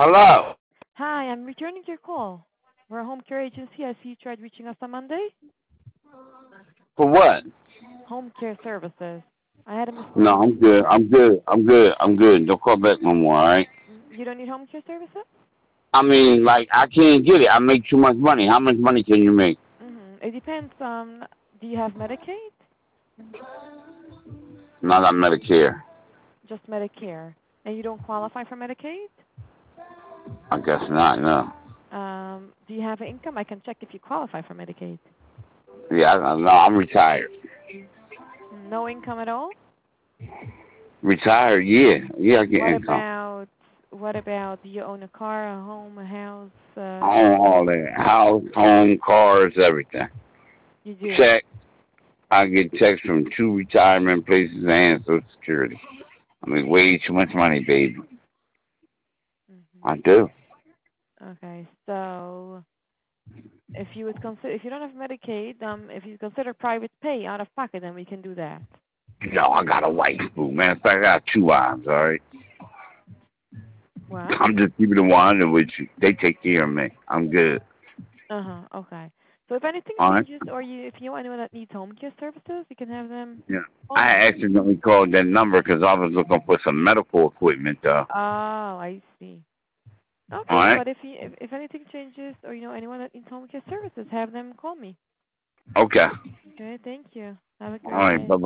Hello. Hi, I'm returning your call. We're a home care agency. I see you tried reaching us on Monday. For what? Home care services. I had a missed call No, on this I'm good. number. I'm good. Don't call back no more, all right? You don't need home care services? I mean, like, I can't get it. I make too much money. How much money can you make? It depends. Do you have Medicaid? Not on Medicare. Just Medicare. And you don't qualify for Medicaid? I guess not, no. Do you have an income? I can check if you qualify for Medicaid. Yeah, no, I'm retired. No income at all? Retired, yeah. Yeah, I get What income. about what about do you own a car, a home, a house? I own all that. House, home, cars, everything. You do. Check. I get checks from two retirement places and Social Security. I make way too much money, baby. I hmm do. Okay, so if you don't have Medicaid, if you consider private pay out of pocket, then we can do that. No, I got a wife, boo. Man, in fact, I got two wives, all right? What? I'm just keeping it 100 with you. They take care of me. I'm good. Okay. So if anything All right? changes, or if you know anyone that needs home care services, you can have them Yeah. call I me. accidentally called that number because I was looking for some medical equipment, though. Oh, I see. All Okay, right? but if anything changes, or you know anyone that needs home care services, have them call me. Okay. Okay, thank you. Have a All great right. day. Bye-bye.